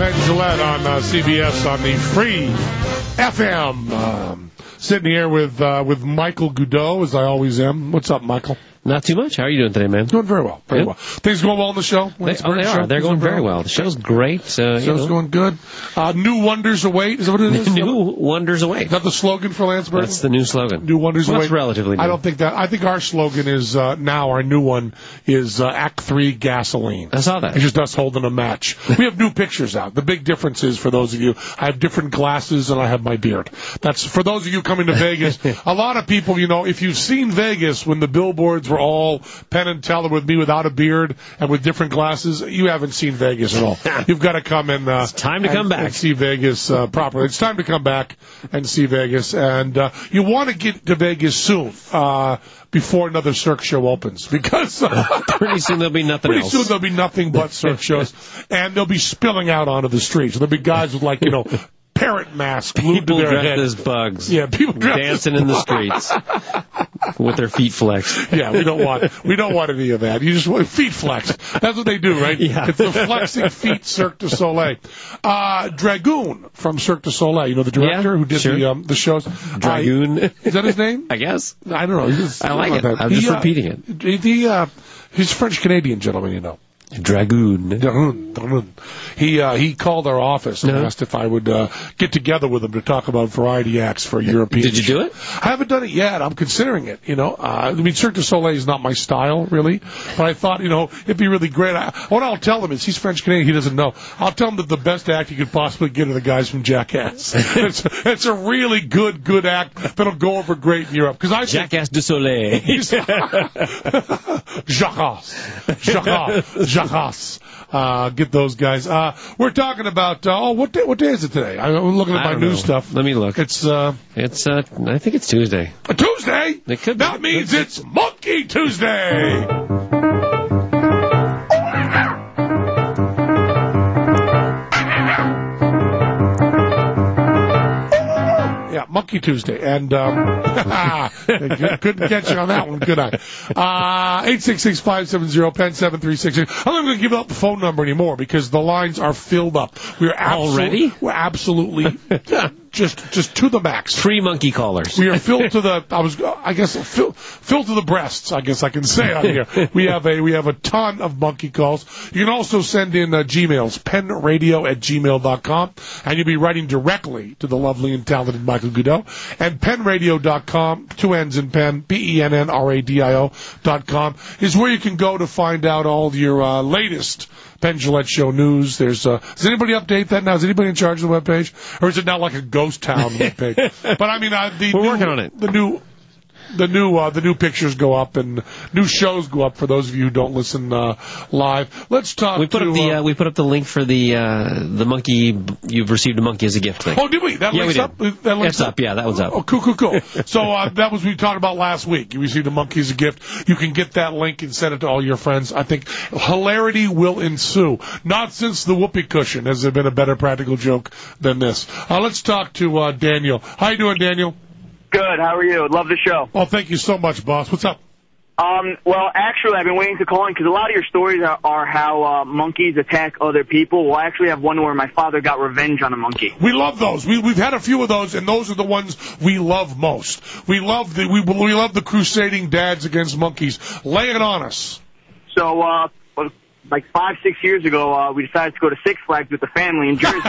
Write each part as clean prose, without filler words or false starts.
Penn Jillette on CBS on the free FM. Sitting here with Michael Goudeau, as I always am. What's up, Michael? Not too much. How are you doing today, man? Doing very well. Very well. Things going well on the show? They are. They're going very well. The show's great. Show's going good. New wonders await. Is that what it is? New wonders await. Is that the slogan for Landsberg? That's the new slogan. New wonders await. That's relatively new. I don't think that. I think our slogan is now, our new one is Act 3 gasoline. I saw that. It's just us holding a match. We have new pictures out. The big difference is, for those of you, I have different glasses and I have my beard. That's for those of you coming to Vegas. A lot of people, if you've seen Vegas when the billboards were all Penn and Teller with me without a beard and with different glasses, you haven't seen Vegas at all. You've got to come and it's time to come back and see Vegas properly. It's time to come back and see Vegas, and you want to get to Vegas soon. Before another Cirque show opens, because pretty soon there'll be nothing else. Pretty soon there'll be nothing but Cirque shows, and they'll be spilling out onto the streets. There'll be guys with parrot masks glued to their head. People dressed as bugs. Yeah, people dancing in the streets with their feet flexed. Yeah, we don't want any of that. You just want feet flexed. That's what they do, right? Yeah. It's the flexing feet Cirque du Soleil. Dragoon from Cirque du Soleil, the director who did the shows. Dragoon. Is that his name? I guess. I don't know. I like it. I'm just repeating it. He's a French-Canadian gentleman, Dragoon. He called our office and asked if I would get together with him to talk about variety acts for European. Did you do it? I haven't done it yet. I'm considering it. Cirque du Soleil is not my style, really. But I thought, it'd be really great. What I'll tell him is he's French Canadian. He doesn't know. I'll tell him that the best act you could possibly get are the guys from Jackass. It's a really good act that'll go over great in Europe. Because Jackass du Soleil. Jackass. Get those guys. We're talking about what day is it today? I'm looking at my new stuff. Let me look. It's I think it's Tuesday. A Tuesday? It could be. That means it's Monkey Tuesday. Yeah, Monkey Tuesday. And couldn't catch you on that one, could I? 866-570-PEN 736. I'm not going to give out the phone number anymore because the lines are filled up. We're already? We're absolutely just to the max. Free monkey callers. We are filled to the filled to the breasts, I guess I can say on here. We have a ton of monkey calls. You can also send in Gmails, penradio@gmail.com, and you'll be writing directly to the lovely and talented Michael Goudeau. And penradio.com, 2 N's in Penn, PENNRADIO.com is where you can go to find out all of your latest Penn Jillette Show news. Does anybody update that now? Is anybody in charge of the webpage? Or is it now like a ghost town webpage? But I mean, we're working on it. The new pictures go up and new shows go up for those of you who don't listen live. Let's talk. We put up the link for the monkey. You've received a monkey as a gift thing. Oh, did we? That link's up. It's up. Yeah, that one's up. Oh, cool. So that was we talked about last week. You received a monkey as a gift. You can get that link and send it to all your friends. I think hilarity will ensue. Not since the whoopee cushion has there been a better practical joke than this. Let's talk to Daniel. How you doing, Daniel? Good. How are you? Love the show. Oh, thank you so much, boss. What's up? Well, actually, I've been waiting to call in because a lot of your stories are how monkeys attack other people. Well, I actually have one where my father got revenge on a monkey. We love those. We've had a few of those, and those are the ones we love most. We love the crusading dads against monkeys. Lay it on us. So, like 5-6 years ago, we decided to go to Six Flags with the family in Jersey.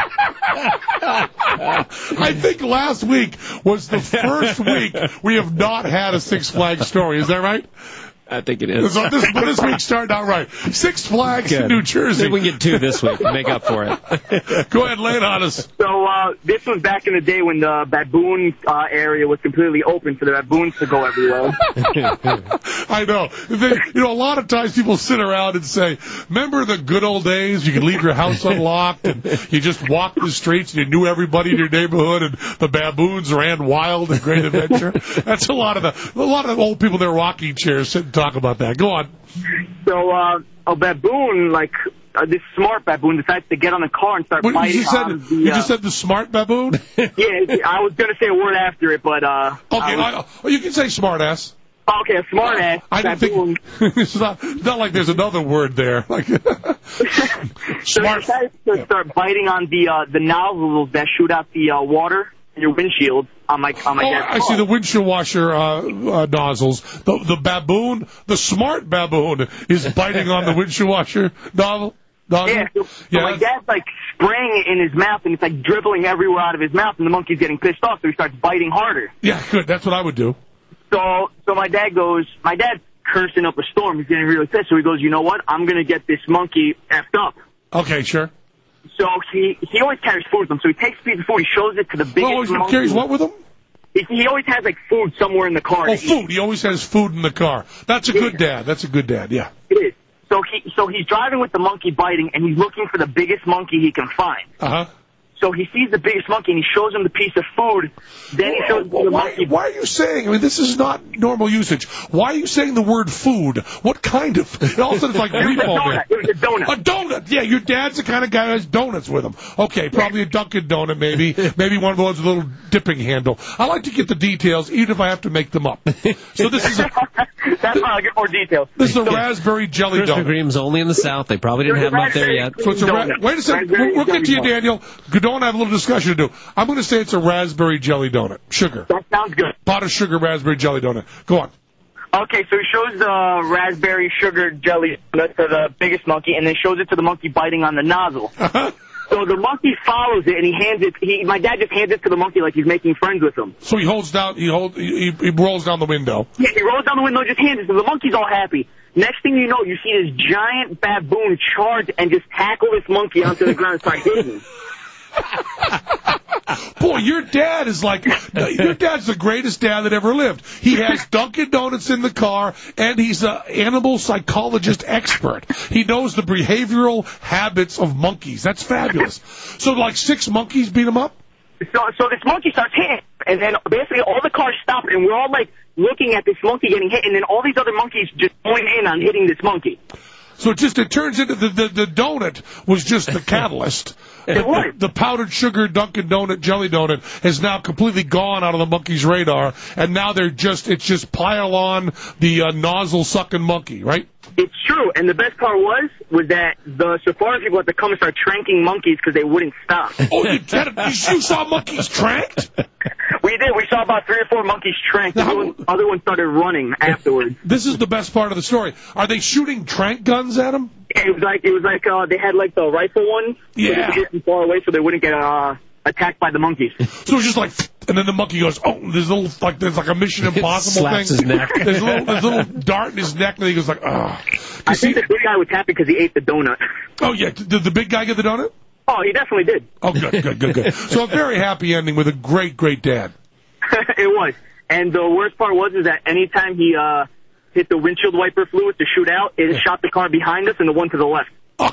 I think last week was the first week we have not had a Six Flags story. Is that right? I think it is. So this week started out right. Six Flags in New Jersey. Maybe we can get 2 this week and make up for it. Go ahead, lay it on us. So this was back in the day when the baboon area was completely open for the baboons to go everywhere. I know. A lot of times people sit around and say, remember the good old days? You could leave your house unlocked and you just walked the streets and you knew everybody in your neighborhood and the baboons ran wild and great adventure. That's a lot of old people in their rocking chairs sit and talk about that. Go on. So a baboon, this smart baboon, decides to get on a car and start biting on the... You just said the smart baboon? Yeah, I was going to say a word after it, but... Okay, you can say smart ass. Okay, a smart ass. I don't think it's not like there's another word there. So you decided to start biting on the nozzles that shoot out the water in your windshield on my dad's car. I see the windshield washer nozzles. The baboon, the smart baboon, is biting on the windshield washer nozzle. Yeah, so my dad's like spraying it in his mouth, and it's like dribbling everywhere out of his mouth, and the monkey's getting pissed off, so he starts biting harder. Yeah, good. That's what I would do. So my dad's cursing up a storm. He's getting really pissed, so he goes, you know what? I'm going to get this monkey effed up. Okay, sure. So he always carries food with him, so he takes a piece of food, he shows it to the biggest monkey. Carries what with him? He always has, like, food somewhere in the car. Oh, food. He always has food in the car. That's a good dad. That's a good dad, yeah. It is. So he's driving with the monkey biting, and he's looking for the biggest monkey he can find. Uh-huh. So he sees the biggest monkey, and he shows him the piece of food. Then he shows him the monkey. Why are you saying, I mean, this is not normal usage. Why are you saying the word food? What kind of? All of a sudden it's like meatball man. It was a donut. A donut. Yeah, your dad's the kind of guy who has donuts with him. Okay, probably a Dunkin' donut maybe. Maybe one of those with a little dipping handle. I like to get the details, even if I have to make them up. So this is That's fine. I'll get more details. This is a raspberry jelly Krispy donut. Kreme's only in the South. They probably didn't have them up there yet. So it's wait a second. We'll get to you, Daniel. Don't have a little discussion to do. I'm going to say it's a raspberry jelly donut. Sugar. That sounds good. Pot of sugar raspberry jelly donut. Go on. Okay, so he shows the raspberry sugar jelly donut to the biggest monkey, and then shows it to the monkey biting on the nozzle. So the monkey follows it, and he hands it. My dad just hands it to the monkey like he's making friends with him. So he rolls down the window. Yeah, he rolls down the window, just hands it. So the monkey's all happy. Next thing you know, you see this giant baboon charge and just tackle this monkey onto the ground and start hitting him. Boy, your dad's the greatest dad that ever lived. He has Dunkin' Donuts in the car, and he's an animal psychologist expert. He knows the behavioral habits of monkeys. That's fabulous. So, like 6 monkeys beat him up? So this monkey starts hitting, and then basically all the cars stop, and we're all like looking at this monkey getting hit, and then all these other monkeys just join in on hitting this monkey. So it turns into the donut was just the catalyst. The powdered sugar Dunkin' Donut jelly donut has now completely gone out of the monkey's radar, and now it's just pile on the nozzle sucking monkey, right? It's true, and the best part was that the safari people had to come and start tranking monkeys because they wouldn't stop. Oh, you saw monkeys tranked? We did. We saw about 3 or 4 monkeys tranked. The other one started running afterwards. This is the best part of the story. Are they shooting trank guns at them? It was like they had like the rifle ones. Yeah. So they could get them far away so they wouldn't get attacked by the monkeys. So it's just like, and then the monkey goes, oh, there's like a Mission Impossible thing. His neck. There's a little dart in his neck, and he goes like, oh. I think the big guy was happy because he ate the donut. Oh yeah, did the big guy get the donut? Oh, he definitely did. Oh, good. So a very happy ending with a great dad. It was. And the worst part was that anytime he hit the windshield wiper fluid to shoot out, it shot the car behind us and the one to the left.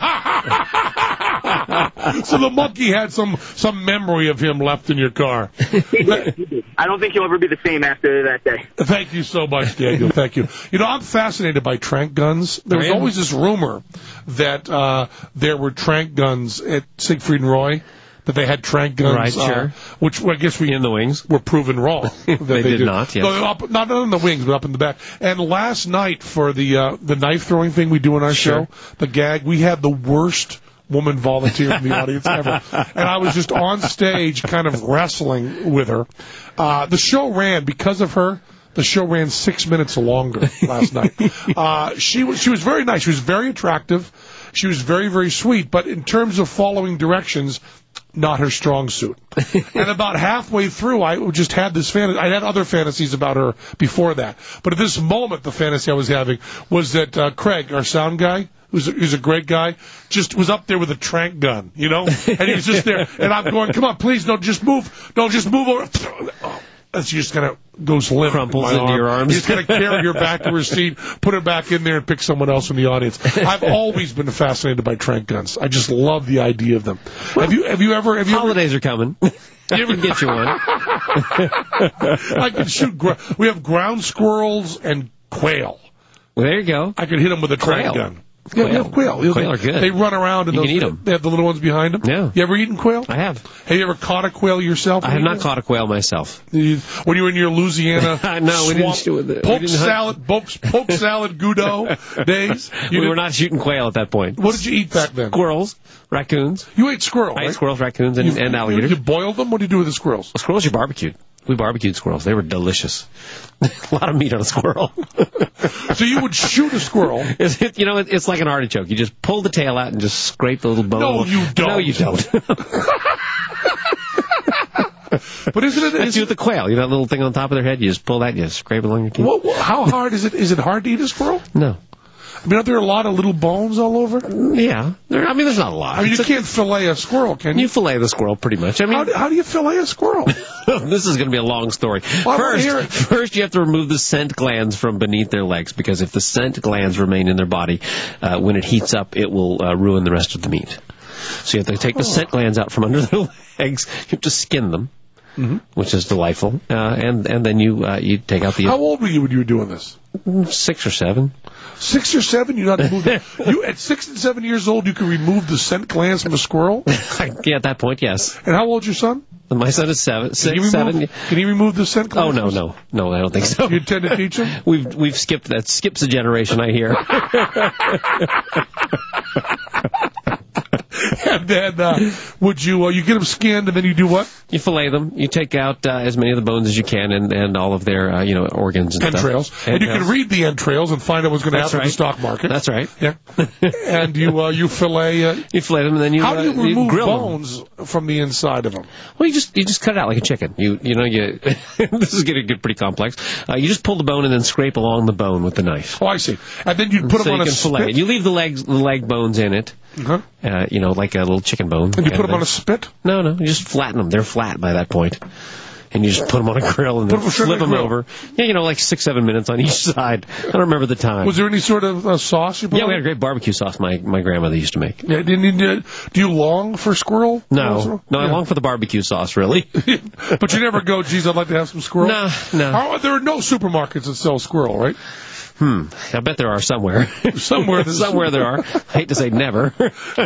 So the monkey had some memory of him left in your car. He did. I don't think he'll ever be the same after that day. Thank you so much, Daniel. Thank you. You know, I'm fascinated by trank guns. There was always this rumor that there were trank guns at Siegfried and Roy, that they had trank guns. Right, sure. Which I guess in the wings were proven wrong. they did not, yes. No, not in the wings, but up in the back. And last night for the knife throwing thing we do in our show, the gag, we had the worst woman volunteer in the audience ever. And I was just on stage kind of wrestling with her. The show ran, because of her, the show ran 6 minutes longer last night. She was very nice. She was very attractive. She was very, very sweet. But in terms of following directions, not her strong suit. And about halfway through, I just had this fantasy. I had other fantasies about her before that. But at this moment, the fantasy I was having was that Craig, our sound guy, who's a great guy, just was up there with a trank gun, you know? And he was just there. And I'm going, come on, please, don't just move. Don't just move over. And she just kind of goes limp. Crumples into your arms. You just kind of carry her back to her seat, put her back in there, and pick someone else from the audience. I've always been fascinated by trank guns. I just love the idea of them. Have you ever? Holidays are coming. You ever get you one? I can shoot. We have ground squirrels and quail. Well, there you go. I could hit them with a trank gun. Yeah, we have quail. Quail are good. They run around and you can eat them. They have the little ones behind them. Yeah. You ever eaten quail? I have. Have you ever caught a quail yourself? I have not caught a quail myself. When you were in your Louisiana No, we didn't do it. poke salad Goudeau days? We were not shooting quail at that point. What did you eat back then? Squirrels, raccoons. You ate squirrel, I right? ate squirrels, raccoons, and alligators. You boiled them? What do you do with the squirrels? Squirrels you barbecued. We barbecued squirrels. They were delicious. A lot of meat on a squirrel. So you would shoot a squirrel. It's like an artichoke. You just pull the tail out and just scrape the little bone. No, you don't. No, you don't. But isn't it? That's you with the quail. You know that little thing on top of their head? You just pull that and you just scrape it along your teeth. How hard is it? Is it hard to eat a squirrel? No. I mean, are there a lot of little bones all over? Yeah. There's not a lot. I mean, you can't fillet a squirrel, can you? You fillet the squirrel pretty much. I mean, how do you fillet a squirrel? This is going to be a long story. First, you have to remove the scent glands from beneath their legs, because if the scent glands remain in their body, when it heats up, it will ruin the rest of the meat. So you have to take the scent glands out from under their legs. You have to skin them, which is delightful, and then you take out the. How old were you when you were doing this? 6 or 7. 6 or 7? You at 6 and 7 years old, you can remove the scent glands from a squirrel? Yeah, at that point, yes. And how old's your son? My son is 7. Can he remove the scent glands? Oh, no, I don't think so. You intend to teach him? We've skipped that. Skips a generation, I hear. And then, would you get them skinned, and then you do what? You fillet them. You take out as many of the bones as you can, and all of their organs and entrails. Stuff. And you can read the entrails and find out what's going to happen in the stock market. That's right. Yeah. And you fillet. You fillet them, and then how do you remove grill bones from the inside of them? Well, you just cut it out like a chicken. You this is going to get pretty complex. You just pull the bone and then scrape along the bone with the knife. Oh, I see. And then you put them on a spit. Fillet. And you leave the leg bones in it. Like a little chicken bone. And you put them on a spit? No, you just flatten them. They're flat by that point. And you just put them on a grill and then flip them over. Yeah, like 6-7 minutes on each side. I don't remember the time. Was there any sort of sauce you put on? We had a great barbecue sauce my grandmother used to make. Yeah, do you long for squirrel? No, I long for the barbecue sauce, really. But you never go, geez, I'd like to have some squirrel? No. There are no supermarkets that sell squirrel, right? I bet there are somewhere. Somewhere there are. I hate to say never.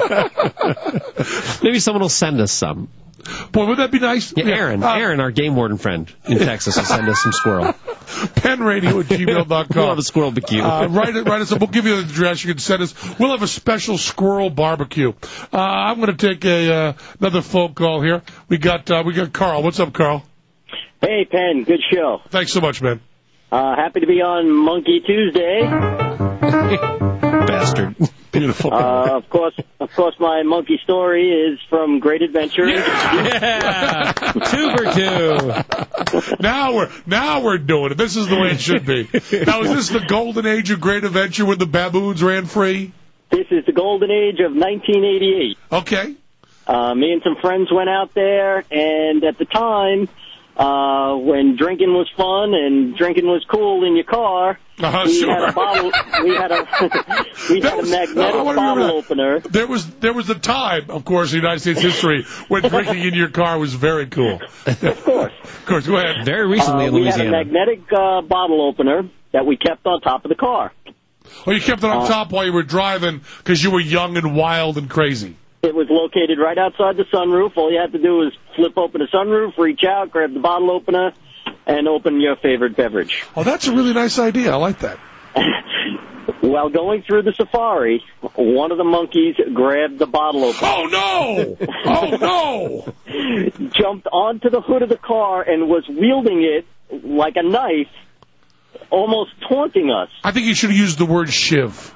Maybe someone will send us some. Boy, would that be nice? Yeah, Aaron, our game warden friend in Texas, will send us some squirrel. penradio@gmail.com. We'll have a squirrel barbecue. Write us up. We'll give you the address. You can send us. We'll have a special squirrel barbecue. I'm going to take another phone call here. We got Carl. What's up, Carl? Hey, Penn. Good show. Thanks so much, man. Happy to be on Monkey Tuesday. Bastard. Beautiful. Of course, my monkey story is from Great Adventure. Yeah. 2 for 2. Now we're doing it. This is the way it should be. Now, is this the golden age of Great Adventure when the baboons ran free? This is the golden age of 1988. Okay. Me and some friends went out there, and at the time, when drinking was fun and drinking was cool in your car, we had a bottle. We had a magnetic bottle opener. There was a time, of course, in United States history when drinking in your car was very cool. Of course. Go ahead. Very recently in Louisiana. We had a magnetic bottle opener that we kept on top of the car. Oh, you kept it on top while you were driving because you were young and wild and crazy. It was located right outside the sunroof. All you had to do was flip open the sunroof, reach out, grab the bottle opener, and open your favorite beverage. Oh, that's a really nice idea. I like that. While going through the safari, one of the monkeys grabbed the bottle opener. Oh, no! Oh, no! Jumped onto the hood of the car and was wielding it like a knife, almost taunting us. I think you should have used the word shiv.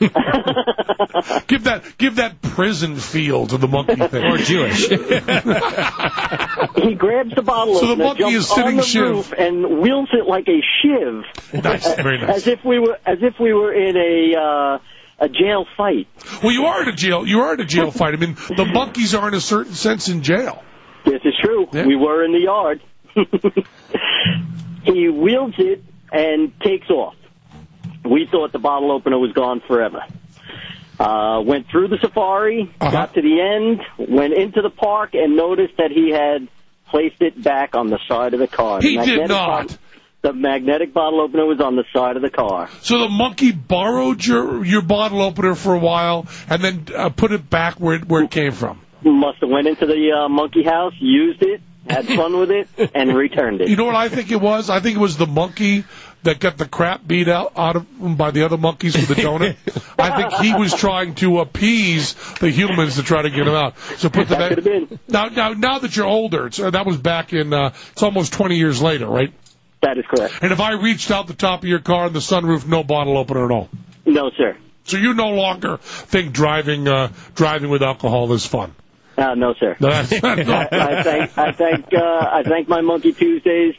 Give that prison feel to the monkey thing. Or Jewish. He grabs the bottle so opener, the monkey is sitting on the shiv. roof, and wields it like a shiv. Nice, very nice. As if we were in a jail fight. Well, you are in a jail fight. I mean, the monkeys are in a certain sense in jail. This is true. Yeah. We were in the yard. He wields it and takes off. We thought the bottle opener was gone forever. Went through the safari, got to the end, went into the park, and noticed that he had placed it back on the side of the car. He did not. The magnetic bottle opener was on the side of the car. So the monkey borrowed your bottle opener for a while and then put it back where it came from. Must have went into the monkey house, used it, had fun with it, and returned it. You know what I think it was? I think it was the monkey that got the crap beat out of him by the other monkeys with the donut. I think he was trying to appease the humans to try to get him out. So put that could have been. Now that you're older, that was back in, it's almost 20 years later, right? That is correct. And if I reached out the top of your car in the sunroof, no bottle opener at all? No, sir. So you no longer think driving with alcohol is fun? No, sir. I thank my Monkey Tuesdays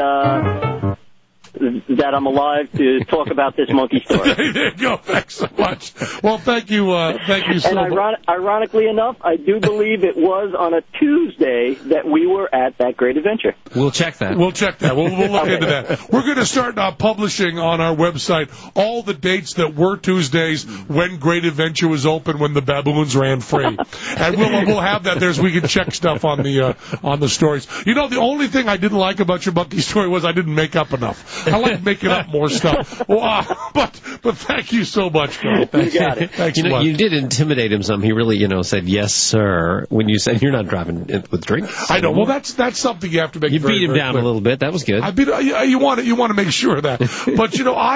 that I'm alive to talk about this monkey story. There you go. Thanks so much. Well, thank you so much. And ironically enough, I do believe it was on a Tuesday that we were at that great adventure. We'll check that. We'll look into that. We're going to start publishing on our website all the dates that were Tuesdays when Great Adventure was open, when the baboons ran free, and we'll have that there so we can check stuff on the stories. You know, the only thing I didn't like about your monkey story was I didn't make up enough. I like making up more stuff. But thank you so much, Carl. You got it. Thanks you did intimidate him some. He really, said, yes, sir, when you said you're not driving with drinks. I know. Well, that's something you have to make. You beat him down a little bit. That was good. You want to make sure of that. But,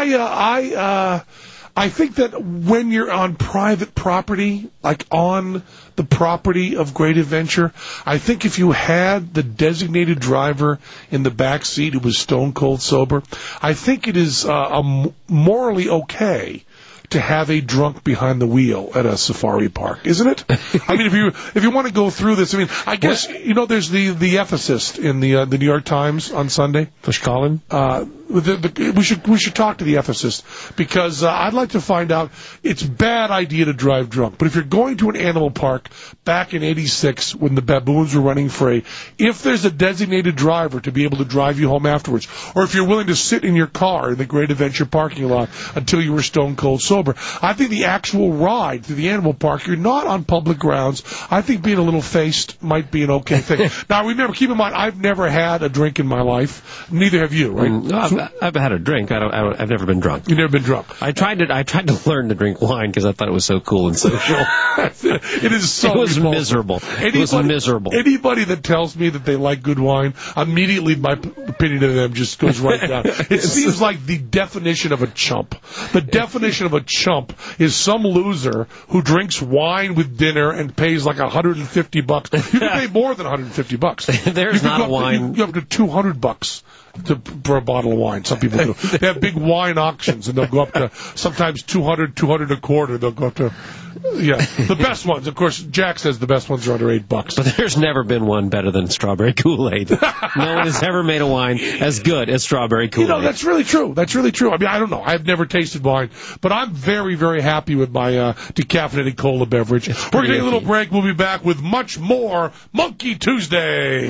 I think that when you're on private property, like on the property of Great Adventure, I think if you had the designated driver in the back seat who was stone cold sober, I think it is morally okay to have a drunk behind the wheel at a safari park, isn't it? I mean, if you want to go through this, I mean, I guess there's the ethicist in the New York Times on Sunday. Push Colin. We should talk to the ethicist because I'd like to find out. It's a bad idea to drive drunk, but if you're going to an animal park back in '86 when the baboons were running free, if there's a designated driver to be able to drive you home afterwards, or if you're willing to sit in your car in the Great Adventure parking lot until you were stone cold sober, I think the actual ride through the animal park, you're not on public grounds. I think being a little faced might be an okay thing. Now, remember, keep in mind, I've never had a drink in my life. Neither have you, right? I've had a drink. I've never been drunk. You've never been drunk. I tried to learn to drink wine because I thought it was so cool and social. It is so. It was miserable. It was miserable. Anybody that tells me that they like good wine, immediately my opinion of them just goes right down. It seems like the definition of a chump. The definition of a chump is some loser who drinks wine with dinner and pays like $150. You can pay more than $150. There's not a wine. You have to $200 for a bottle of wine. Some people do. They have big wine auctions, and they'll go up to sometimes $200 a quarter. They'll go up to, the best ones. Of course, Jack says the best ones are under $8. But there's never been one better than strawberry Kool-Aid. No one has ever made a wine as good as strawberry Kool-Aid. That's really true. That's really true. I mean, I don't know. I've never tasted wine, but I'm very, very happy with my decaffeinated cola beverage. We're going to take a little break. We'll be back with much more Monkey Tuesday.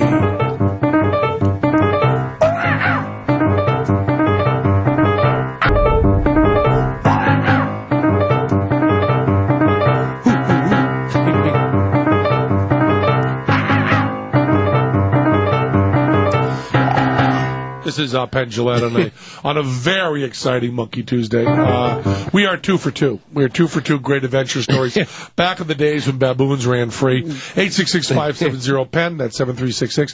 This is Penn Jillette on a very exciting Monkey Tuesday. We are 2 for 2. We are 2 for 2 great adventure stories. Back in the days when baboons ran free. 866-570-PEN. That's 7366.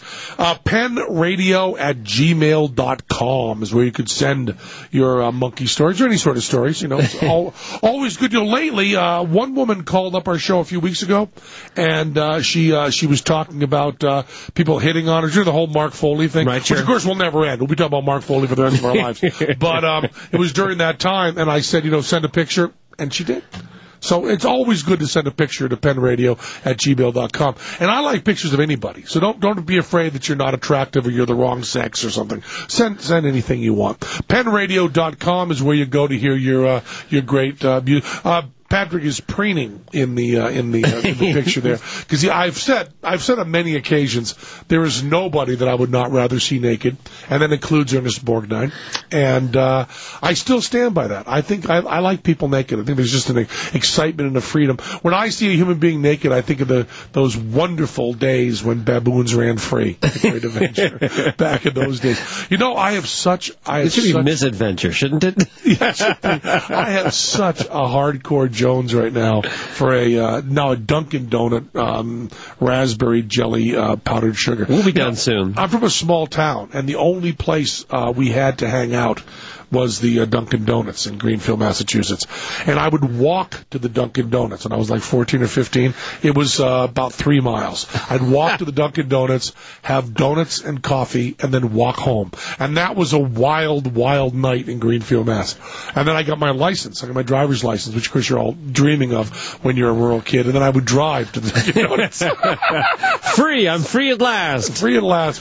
PenRadio@gmail.com is where you could send your monkey stories or any sort of stories. It's always good. Lately, one woman called up our show a few weeks ago, and she was talking about people hitting on her. During the whole Mark Foley thing, right, sure. Which of course will never end. We'll be talking about Mark Foley for the rest of our lives. But it was during that time, and I said, send a picture, and she did. So it's always good to send a picture to penradio@gmail.com. And I like pictures of anybody. So don't be afraid that you're not attractive or you're the wrong sex or something. Send anything you want. Penradio.com is where you go to hear your great Patrick is preening in the picture there, because I've said on many occasions there is nobody that I would not rather see naked, and that includes Ernest Borgnine, and I still stand by that. I think I like people naked. I think there's just an excitement and a freedom. When I see a human being naked, I think of those wonderful days when baboons ran free. The Great Adventure back in those days. You know, it should be misadventure, shouldn't it? Yes, I have such a hardcore Jones right now for a Dunkin' Donut raspberry jelly powdered sugar. We'll be done soon. I'm from a small town, and the only place we had to hang out was the Dunkin' Donuts in Greenfield, Massachusetts. And I would walk to the Dunkin' Donuts, and I was like 14 or 15. It was about 3 miles. I'd walk to the Dunkin' Donuts, have donuts and coffee, and then walk home. And that was a wild, wild night in Greenfield, Mass. And then I got my license. I got my driver's license, which, of course, you're all dreaming of when you're a rural kid. And then I would drive to the Dunkin' Donuts. Free! I'm free at last! Free at last.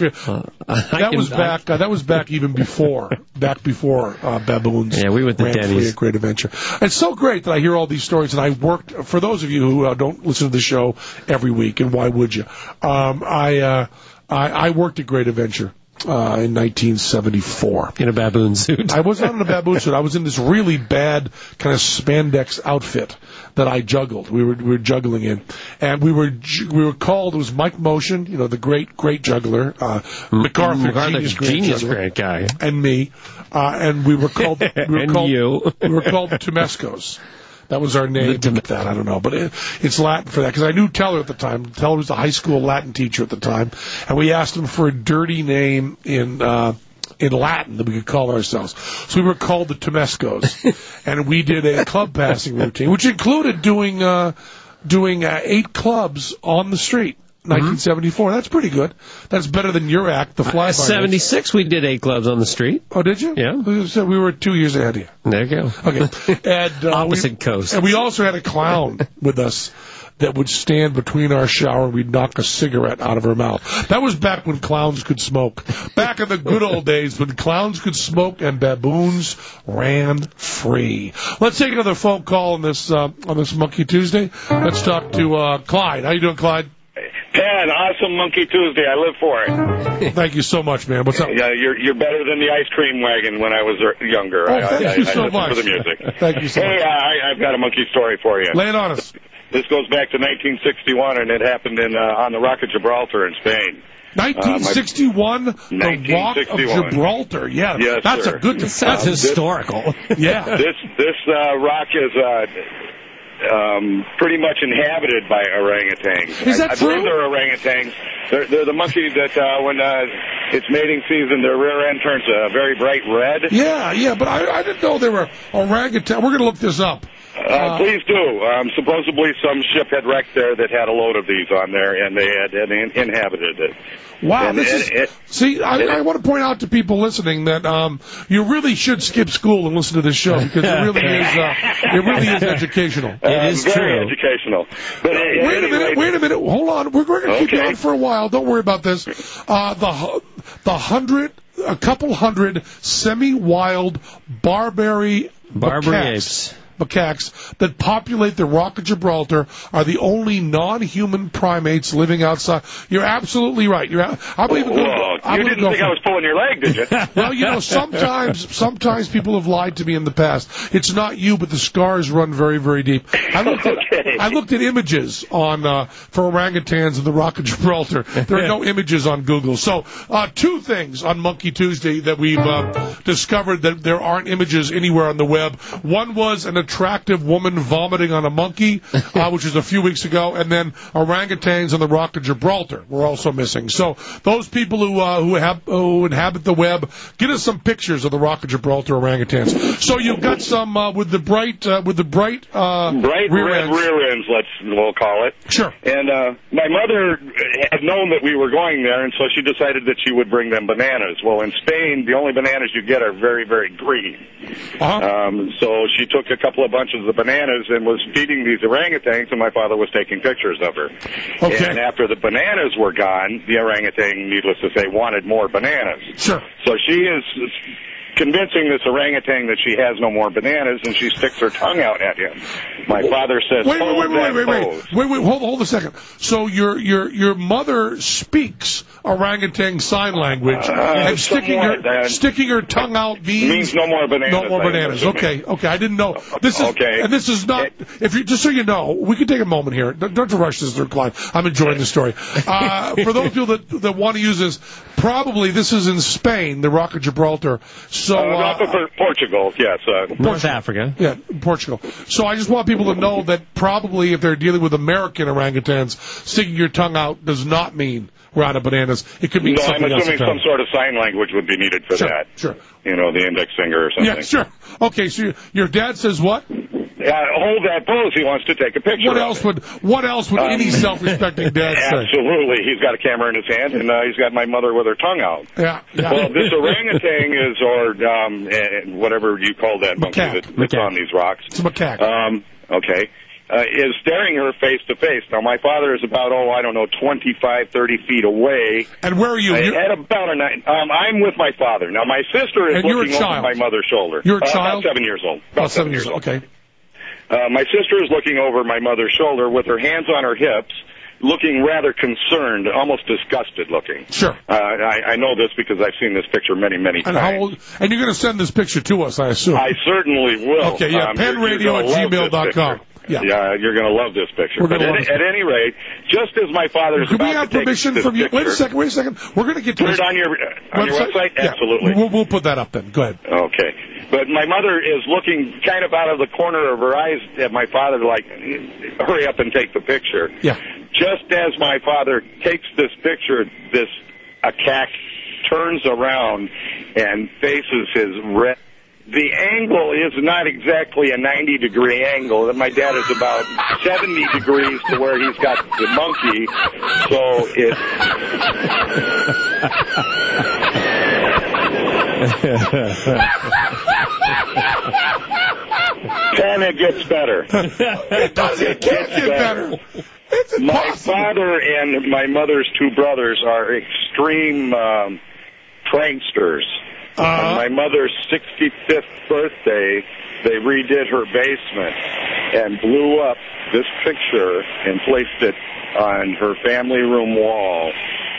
That was back even before. Back before baboons. Yeah, we went to ran Denny's. Free at Great Adventure. It's so great that I hear all these stories, and I worked, for those of you who don't listen to the show every week, and why would you? I worked at Great Adventure in 1974. In a baboon suit. I was not in a baboon suit. I was in this really bad kind of spandex outfit that I juggled. We were juggling in, and we were called. It was Mike Motion, the great juggler, MacArthur, genius great guy, and me, and we were called. We were called the Temescos. That was our name. I don't know, but it's Latin for that, because I knew Teller at the time. Teller was the high school Latin teacher at the time, and we asked him for a dirty name in Latin that we could call ourselves. So we were called the Temescos, and we did a club passing routine, which included doing 8 clubs on the street. 1974. That's pretty good. That's better than your act, the Fly. 76, we did 8 clubs on the street. Oh, did you? Yeah. So we were 2 years ahead of you. There you go. Okay. And, opposite coast. And we also had a clown with us that would stand between our shower and we'd knock a cigarette out of her mouth. That was back when clowns could smoke. Back in the good old days when clowns could smoke and baboons ran free. Let's take another phone call on this Monkey Tuesday. Let's talk to Clyde. How you doing, Clyde? Pan, awesome Monkey Tuesday. I live for it. Thank you so much, man. What's up? Yeah, you're better than the ice cream wagon when I was younger. Oh, thank you so much. For the music. Thank you so much. Hey, I've got a monkey story for you. Lay it on us. This goes back to 1961, and it happened on the Rock of Gibraltar in Spain. 1961, the Rock of Gibraltar. Yeah, yes, that's sir. a good. That's historical. Yeah. This rock is pretty much inhabited by orangutans. Is that true? I believe they're orangutans. They're the monkey that when it's mating season, their rear end turns a very bright red. Yeah, but I didn't know there were orangutans. We're going to look this up. Please do. Supposedly some ship had wrecked there that had a load of these on there, and they had inhabited it. Wow. I want to point out to people listening that you really should skip school and listen to this show, because it really is educational. It is very educational. But, wait a minute. Hold on. We're going to keep you on for a while. Don't worry about this. A couple hundred semi-wild Barbary apes. Macaques that populate the Rock of Gibraltar are the only non-human primates living outside. You're absolutely right. You didn't think I was pulling your leg, did you? Well, sometimes people have lied to me in the past. It's not you, but the scars run very, very deep. I looked at images for orangutans in the Rock of Gibraltar. There are no images on Google. So 2 things on Monkey Tuesday that we've discovered that there aren't images anywhere on the web. One was an attractive woman vomiting on a monkey, which was a few weeks ago, and then orangutans on the Rock of Gibraltar were also missing. So those people who inhabit the web, get us some pictures of the Rock of Gibraltar orangutans. So you've got some with the bright rear ends, we'll call it. Sure. And my mother had known that we were going there, and so she decided that she would bring them bananas. Well, in Spain, the only bananas you get are very, very green. So she took a couple of bunches of bananas and was feeding these orangutans, and my father was taking pictures of her. Okay. And after the bananas were gone, the orangutan, needless to say, wanted more bananas. Sure. So she is convincing this orangutan that she has no more bananas, and she sticks her tongue out at him. My father says, Wait, hold a second. So your mother speaks orangutan sign language, and sticking her tongue out means no more bananas. No more bananas. Okay, I didn't know. This is not. If you just so you know, we can take a moment here. Don't rush this, Clive. I'm enjoying the story. For those people that want to use this, probably this is in Spain, the Rock of Gibraltar. So Portugal, yes. North Africa. Yeah, Portugal. So I just want people to know that probably if they're dealing with American orangutans, sticking your tongue out does not mean we're out of bananas. It could mean something else. I'm assuming some sort of sign language would be needed for that. Sure. You know, the index finger or something. Yeah, sure. Okay, so your dad says what? Hold that pose. He wants to take a picture. What else would any self-respecting dad say? Absolutely. He's got a camera in his hand, and he's got my mother with her tongue out. Yeah. Well, this orangutan is, or whatever you call that monkey that's on these rocks. It's a macaque. Okay. Is staring her face to face. Now, my father is about, 25, 30 feet away. And where are you? At about a night. I'm with my father. Now, my sister is looking over my mother's shoulder. You're a child? About 7 years old. About 7 years old. Okay. My sister is looking over my mother's shoulder with her hands on her hips, looking rather concerned, almost disgusted looking. Sure. I know this because I've seen this picture many, many times. And you're going to send this picture to us, I assume. I certainly will. Okay, yeah, penradio@gmail.com. Yeah, you're going to love this picture. But at any rate, just as my father is about to take this picture... From you? Wait a second. We're going to get to this. Put it on your website? Yeah. Absolutely. We'll put that up then. Go ahead. Okay. But my mother is looking kind of out of the corner of her eyes at my father like, hurry up and take the picture. Yeah. Just as my father takes this picture, this macaque turns around and faces his red. The angle is not exactly a 90-degree angle. My dad is about 70 degrees to where he's got the monkey. So it... Then it gets better. It does. It can't get better. My father and my mother's two brothers are extreme pranksters. On my mother's 65th birthday, they redid her basement and blew up this picture and placed it on her family room wall.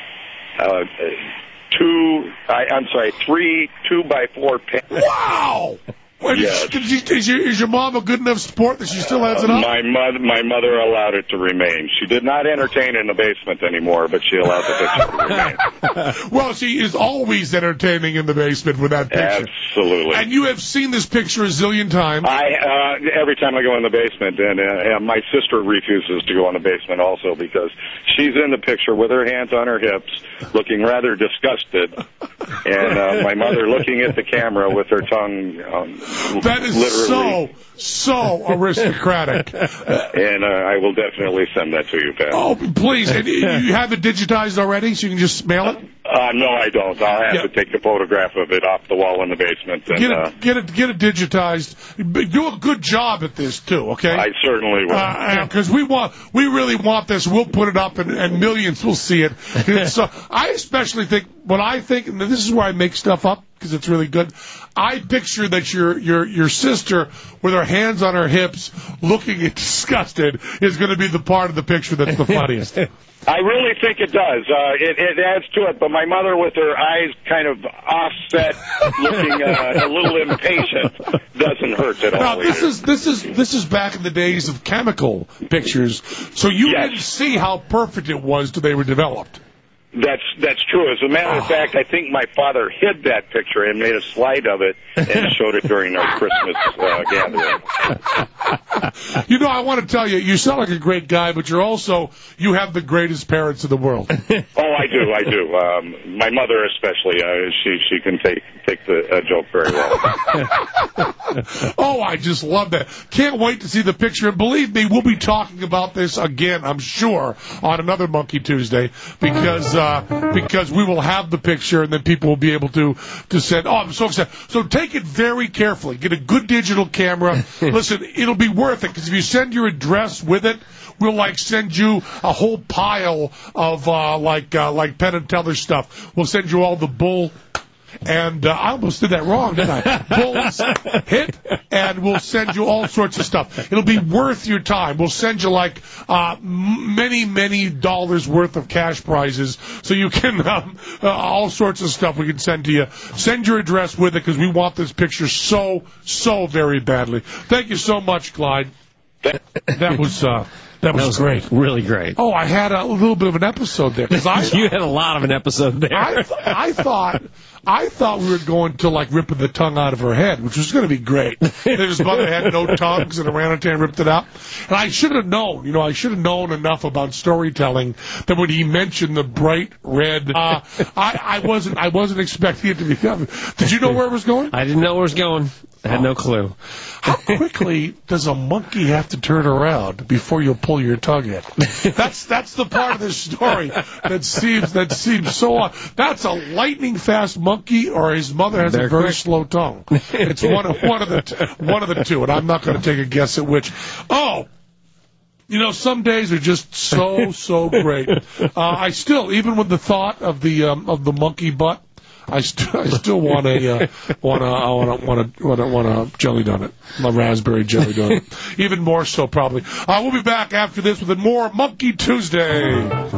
3 2x4 panels. Wow! Yes. Is your mom a good enough sport that she still has it up? My mother allowed it to remain. She did not entertain in the basement anymore, but she allowed the picture to remain. Well, she is always entertaining in the basement with that picture. Absolutely. And you have seen this picture a zillion times. Every time I go in the basement, and my sister refuses to go in the basement also because she's in the picture with her hands on her hips, looking rather disgusted, and my mother looking at the camera with her tongue that is literally so aristocratic. And I will definitely send that to you, Pat. Oh, please. And you have it digitized already, so you can just mail it? No, I don't. I'll have to take a photograph of it off the wall in the basement. And, get it digitized. Do a good job at this, too, okay? I certainly will. Because we really want this. We'll put it up, and millions will see it. So I especially think, and this is where I make stuff up, because it's really good, I picture that your sister, with her hands on her hips, looking disgusted, is going to be the part of the picture that's the funniest. I really think it does. It adds to it, but my mother with her eyes kind of offset, looking a little impatient, doesn't hurt at all. Now, this is back in the days of chemical pictures, so you didn't see how perfect it was till they were developed. That's true. As a matter of fact, I think my father hid that picture and made a slide of it and showed it during our Christmas gathering. I want to tell you, you sound like a great guy, but you have the greatest parents in the world. Oh, I do. My mother especially. She can take the joke very well. Oh, I just love that. Can't wait to see the picture. And believe me, we'll be talking about this again, I'm sure, on another Monkey Tuesday, because we will have the picture, and then people will be able to send. Oh, I'm so excited. So take it very carefully. Get a good digital camera. Listen, it'll be worth it, because if you send your address with it, we'll send you a whole pile of like Penn and Teller stuff. We'll send you all the bull. And I almost did that wrong, didn't I? Bulls hit, and we'll send you all sorts of stuff. It'll be worth your time. We'll send you like many dollars worth of cash prizes, so you can all sorts of stuff we can send to you. Send your address with it because we want this picture so very badly. Thank you so much, Clyde. That was great. Really great. Oh, I had a little bit of an episode there. You had a lot of an episode there. I thought we were going to, like, ripping the tongue out of her head, which was going to be great. His mother had no tongues, and I ran out there and ripped it out. And I should have known, enough about storytelling that when he mentioned the bright red, I wasn't expecting it to be coming. Did you know where it was going? I didn't know where it was going. I had no clue. How quickly does a monkey have to turn around before you'll pull your tongue in? That's the part of this story that seems so odd. That's a lightning fast monkey, or his mother has a very slow tongue. It's one of the two, and I'm not going to take a guess at which. Oh. Some days are just so great. I still, even with the thought of the monkey butt, I still want a jelly donut, a raspberry jelly donut. Even more so, probably. We'll be back after this with more Monkey Tuesday.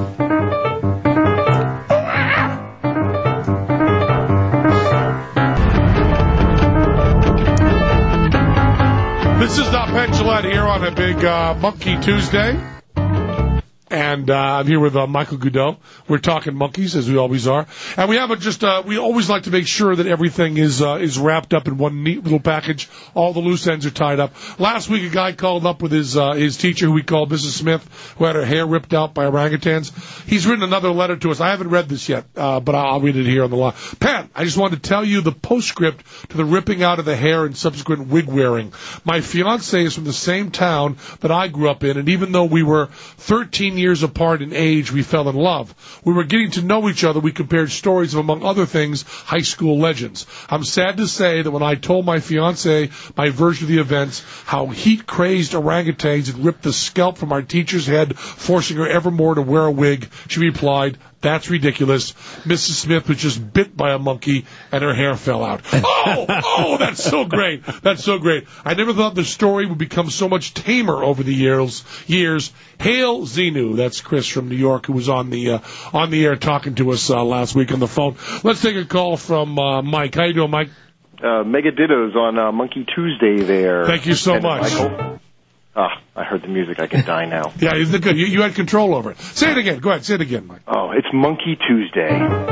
This is Penn Jillette here on a big Monkey Tuesday. And I'm here with Michael Goudot. We're talking monkeys, as we always are. And we have we always like to make sure that everything is wrapped up in one neat little package. All the loose ends are tied up. Last week, a guy called up with his teacher, who we called Mrs. Smith, who had her hair ripped out by orangutans. He's written another letter to us. I haven't read this yet, but I'll read it here on the line. Penn, I just wanted to tell you the postscript to the ripping out of the hair and subsequent wig wearing. My fiancé is from the same town that I grew up in, and even though we were 13 years apart in age, we fell in love. We were getting to know each other. We compared stories of, among other things, high school legends. I'm sad to say that when I told my fiancée my version of the events, how heat-crazed orangutans had ripped the scalp from our teacher's head, forcing her evermore to wear a wig, she replied, "That's ridiculous. Mrs. Smith was just bit by a monkey and her hair fell out." Oh, that's so great. That's so great. I never thought the story would become so much tamer over the years. Hail Xenu. That's Chris from New York, who was on the air talking to us last week on the phone. Let's take a call from Mike. How you doing, Mike? Mega dittos on Monkey Tuesday there. Thank you so much. Michael. I heard the music. I can die now. Yeah, isn't it good? You had control over it. Say it again. Go ahead. Say it again, Mike. Oh, it's Monkey Tuesday.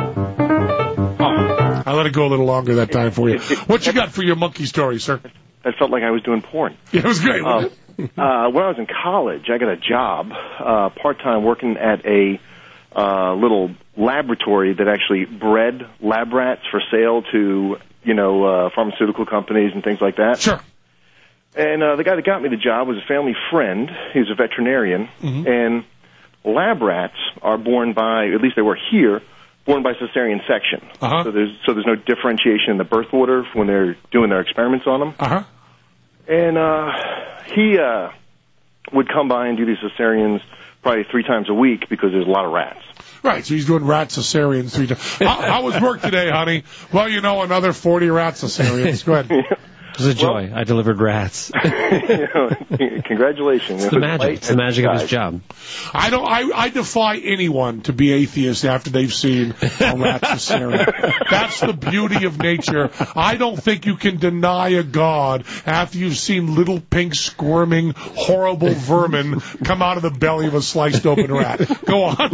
I let it go a little longer that time for you. What you got for your monkey story, sir? I felt like I was doing porn. Yeah, it was great. When I was in college, I got a job part-time working at a little laboratory that actually bred lab rats for sale to, pharmaceutical companies and things like that. Sure. And the guy that got me the job was a family friend. He was a veterinarian. Mm-hmm. And lab rats are born by, at least they were here, born by cesarean section. Uh-huh. So there's no differentiation in the birth order when they're doing their experiments on them. Uh-huh. And he would come by and do these cesareans probably 3 times a week because there's a lot of rats. Right, so he's doing rat cesareans 3 times. How was work today, honey? Well, another 40 rat cesareans. Go ahead. It was a joy. I delivered rats. Congratulations. It's the magic. It's the magic of his job. I defy anyone to be atheist after they've seen a rat cesarean. That's the beauty of nature. I don't think you can deny a god after you've seen little pink squirming horrible vermin come out of the belly of a sliced open rat. Go on.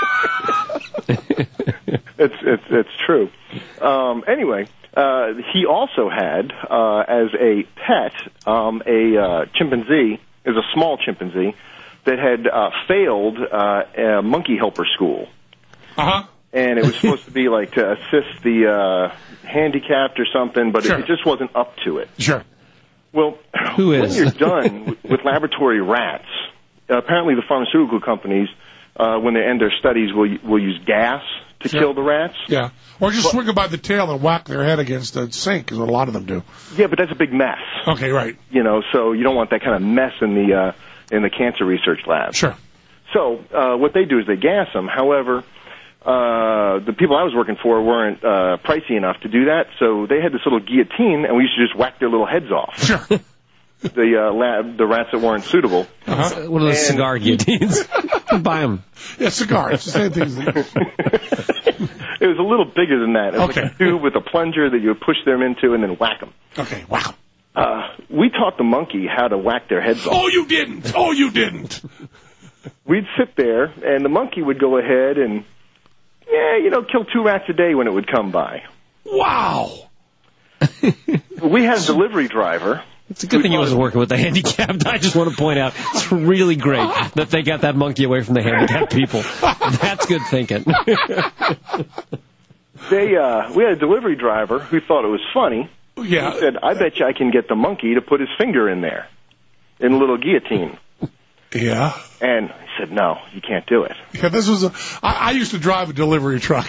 It's true. Anyway. He also had, as a pet, a chimpanzee, is a small chimpanzee, that had failed a monkey helper school. Uh-huh. And it was supposed to be like to assist the handicapped or something, but sure. it just wasn't up to it. Sure. Well, when you're done with laboratory rats, apparently the pharmaceutical companies, when they end their studies, will use gas to kill the rats. Yeah. Or just swing them by the tail and whack their head against the sink, is what a lot of them do. Yeah, but that's a big mess. Okay, right. So you don't want that kind of mess in the cancer research lab. Sure. So what they do is they gas them. However, the people I was working for weren't pricey enough to do that, so they had this little guillotine, and we used to just whack their little heads off. Sure. The rats that weren't suitable. Uh-huh. One of those cigar guillotines. Buy them. Yeah, cigar. It's the same thing as It was a little bigger than that. It was like a tube with a plunger that you would push them into and then whack them. Okay, wow. We taught the monkey how to whack their heads off. Oh, you didn't. Oh, you didn't. We'd sit there, and the monkey would go ahead and, kill 2 rats a day when it would come by. Wow. We had a delivery driver. It's a good thing he wasn't working with the handicapped. I just want to point out, it's really great that they got that monkey away from the handicapped people. That's good thinking. We had a delivery driver who thought it was funny. Yeah. He said, I bet you I can get the monkey to put his finger in there, in a little guillotine. Yeah. And I said, no, you can't do it. Yeah, this was I used to drive a delivery truck.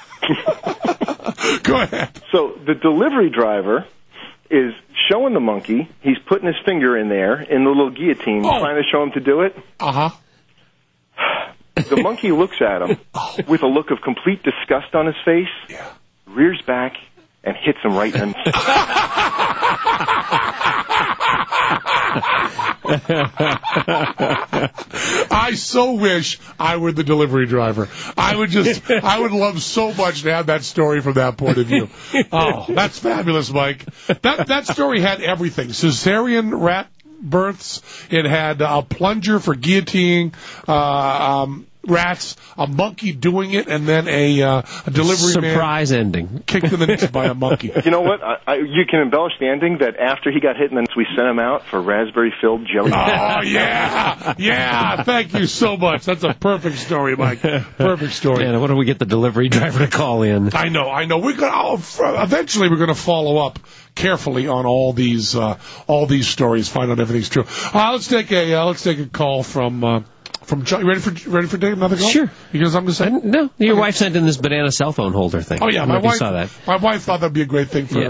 Go ahead. So the delivery driver is showing the monkey. He's putting his finger in there in the little guillotine, trying to show him to do it. Uh-huh. The monkey looks at him with a look of complete disgust on his face, rears back, and hits him right in the I so wish I were the delivery driver. I would love so much to have that story from that point of view. Oh, that's fabulous, Mike. That story had everything. Cesarean rat births. It had a plunger for guillotining rats, a monkey doing it, and then a delivery surprise ending kicked in the nuts by a monkey. You know what? You can embellish the ending that after he got hit, and then we sent him out for raspberry-filled jelly. Oh, yeah. Yeah. Thank you so much. That's a perfect story, Mike. Perfect story. Yeah, why don't we get the delivery driver to call in? I know. Eventually we're going to follow up carefully on all these stories, find out everything's true. Let's take a call from John. You ready for another call? Sure. Because I'm just saying. No, your wife sent in this banana cell phone holder thing. Oh yeah, my wife saw that. My wife thought that'd be a great thing for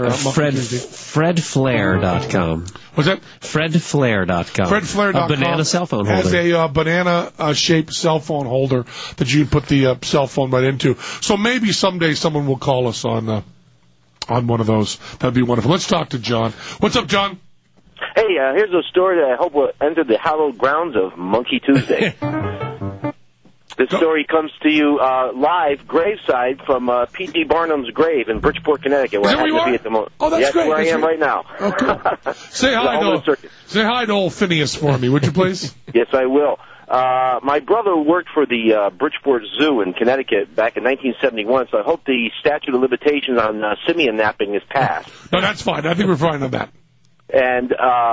FredFlair.com. What's that? FredFlair.com. FredFlair.com. A banana cell phone holder. Has a banana-shaped cell phone holder that you can put the cell phone right into. So maybe someday someone will call us on one of those. That'd be wonderful. Let's talk to John. What's up, John? Hey, here's a story that I hope will enter the hallowed grounds of Monkey Tuesday. This story comes to you live, graveside, from P.T. Barnum's grave in Bridgeport, Connecticut, where I happen to be at the moment. Oh, that's great. Where I am right now. Oh, cool. Say hi to old Phineas for me, would you please? Yes, I will. My brother worked for the Bridgeport Zoo in Connecticut back in 1971, so I hope the statute of limitations on simian napping is passed. No, that's fine. I think we're fine on that. And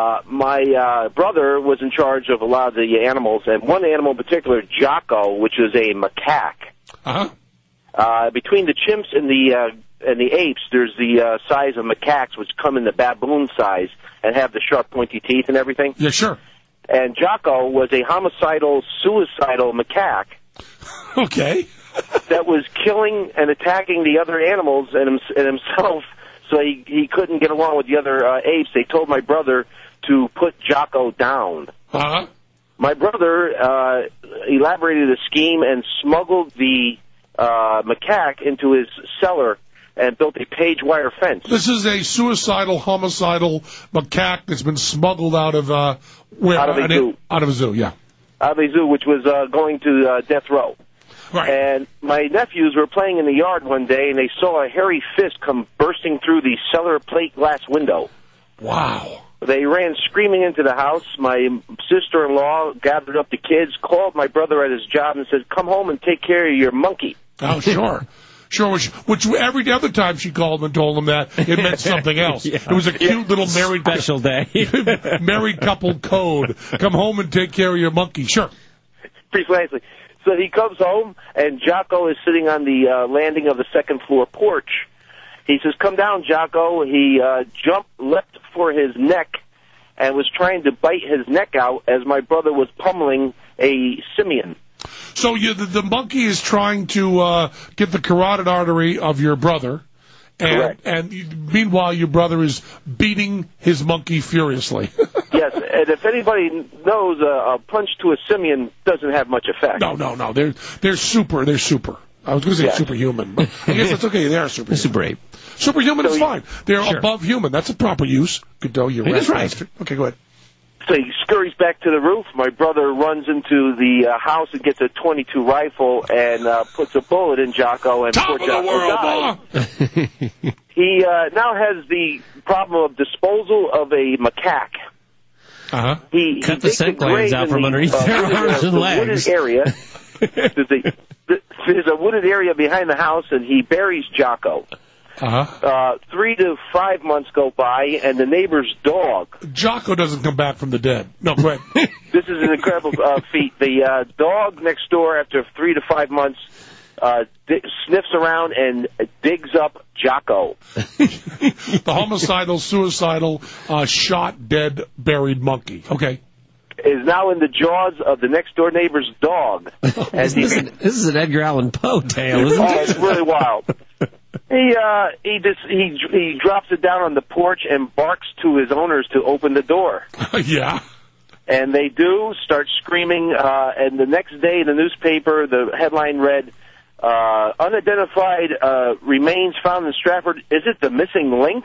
my brother was in charge of a lot of the animals, and one animal in particular, Jocko, which is a macaque. Uh-huh. Between the chimps and the apes, there's the size of macaques, which come in the baboon size and have the sharp, pointy teeth and everything. Yeah, sure. And Jocko was a homicidal, suicidal macaque. Okay. That was killing and attacking the other animals and himself. So he couldn't get along with the other apes. They told my brother to put Jocko down. Uh-huh. My brother elaborated a scheme and smuggled the macaque into his cellar and built a page wire fence. This is a suicidal, homicidal macaque that's been smuggled out of where? Out of a zoo. Out of a zoo, yeah. Out of a zoo, which was going to death row. Right. And my nephews were playing in the yard one day, and they saw a hairy fist come bursting through the cellar plate glass window. Wow. They ran screaming into the house. My sister-in-law gathered up the kids, called my brother at his job, and said, "Come home and take care of your monkey." Oh, sure. Sure, which every other time she called him and told him that, it meant something else. Yeah. It was a cute little married special day. Married couple code. Come home and take care of your monkey. Sure. Precisely. So he comes home, and Jocko is sitting on the landing of the second-floor porch. He says, "Come down, Jocko." He leapt for his neck, and was trying to bite his neck out as my brother was pummeling a simian. So the monkey is trying to get the carotid artery of your brother, and meanwhile your brother is beating his monkey furiously. Yes, and if anybody knows, a punch to a simian doesn't have much effect. No. They're super. They're super. I was going to say superhuman, but I guess that's okay. They are superhuman. Super ape. Superhuman is fine. They're above human. That's a proper use. Godot, you're right. Right. Okay, go ahead. So he scurries back to the roof. My brother runs into the house and gets a .22 rifle and puts a bullet in Jocko. And Top of the world, dies. He now has the problem of disposal of a macaque. He cut the scent glands out from underneath their arms and legs. Area. There's a wooded area behind the house, and he buries Jocko. 3 to 5 months go by, and the neighbor's dog. Jocko doesn't come back from the dead. No, go ahead. This is an incredible feat. The dog next door, after 3 to 5 months, sniffs around and digs up Jocko. The homicidal, suicidal, shot, dead, buried monkey. Okay. Is now in the jaws of the next door neighbor's dog. This is an Edgar Allan Poe tale, isn't it? It's really wild. He drops it down on the porch and barks to his owners to open the door. Yeah. And they do start screaming. And the next day in the newspaper, the headline read, unidentified remains found in Stratford. Is it the missing link?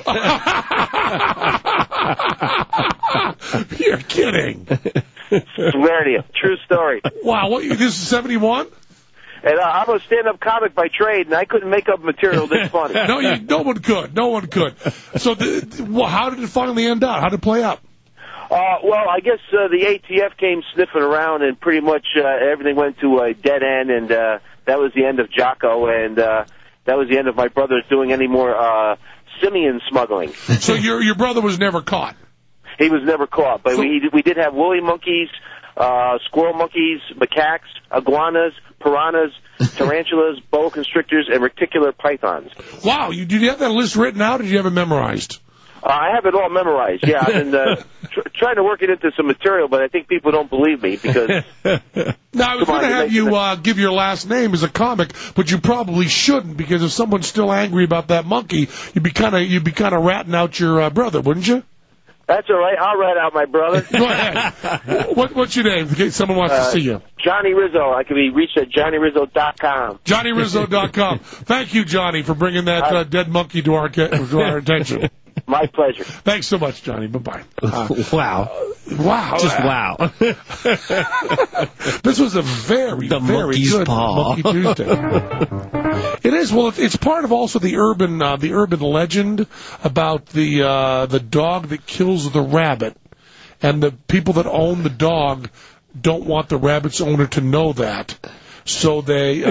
You're kidding. Swear to you. True story. Wow. What? This is 71? And I'm a stand-up comic by trade, and I couldn't make up material this funny. No one could. No one could. So how did it finally end out? How did it play out? Well, I guess the ATF came sniffing around, and pretty much everything went to a dead end, and that was the end of Jocko, and that was the end of my brother doing any more simian smuggling. So your brother was never caught? He was never caught, but we did have woolly monkeys, squirrel monkeys, macaques, iguanas, piranhas, tarantulas, boa constrictors, and reticular pythons. Wow, did you have that list written out, or did you have it memorized? I have it all memorized, yeah. I've been trying to work it into some material, but I think people don't believe me because... Now, I was going to have you give your last name as a comic, but you probably shouldn't, because if someone's still angry about that monkey, you'd be kind of ratting out your brother, wouldn't you? That's all right. I'll rat out my brother. Go ahead. What's your name in case someone wants to see you? Johnny Rizzo. I can be reached at JohnnyRizzo.com. JohnnyRizzo.com. Thank you, Johnny, for bringing that dead monkey to our attention. My pleasure. Thanks so much, Johnny. Bye-bye. Wow. Wow. Just wow. This was a very good Monkey Tuesday. It is. Well, it's part of also the urban legend about the dog that kills the rabbit, and the people that own the dog don't want the rabbit's owner to know that, so they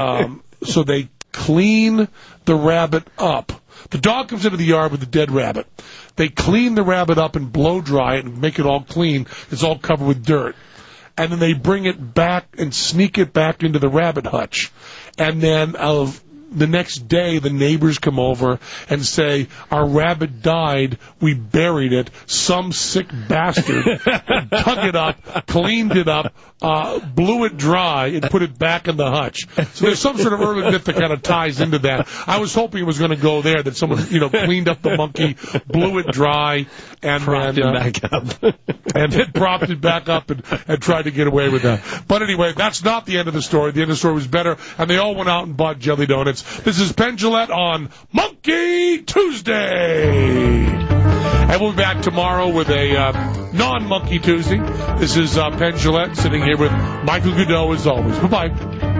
clean the rabbit up. The dog comes into the yard with the dead rabbit. They clean the rabbit up and blow dry it and make it all clean. It's all covered with dirt. And then they bring it back and sneak it back into the rabbit hutch. And then the next day, the neighbors come over and say, our rabbit died, we buried it, some sick bastard dug it up, cleaned it up, blew it dry, and put it back in the hutch. So there's some sort of urban myth that kind of ties into that. I was hoping it was going to go there, that someone, cleaned up the monkey, blew it dry, and propped it back up. And then propped it back up and tried to get away with that. But anyway, that's not the end of the story. The end of the story was better, and they all went out and bought jelly donuts. This is Penn Jillette on Monkey Tuesday. And we'll be back tomorrow with a non-Monkey Tuesday. This is Penn Jillette sitting here with Michael Godot as always. Bye-bye.